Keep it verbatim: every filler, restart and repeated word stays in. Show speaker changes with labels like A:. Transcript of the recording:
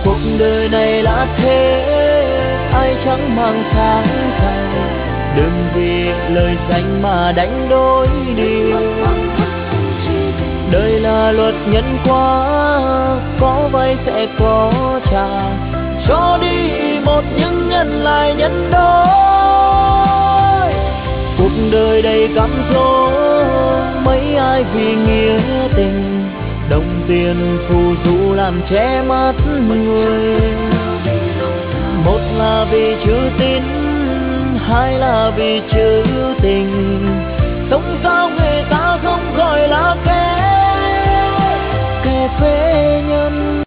A: cuộc đời này là thế, ai chẳng mang tháng ngày, đừng vì lời danh mà đánh đổi điều. Đời là luật nhân quả, có vay sẽ có trả, cho đi một nhưng nhận lại nhân đôi. Cuộc đời đầy cám dỗ, mấy ai vì nghĩa tình, đồng tiền phù du làm che mắt người. Một là vì chữ tín, hai là vì chữ tình, sống sao người ta không gọi là kẻ kẻ phế nhân.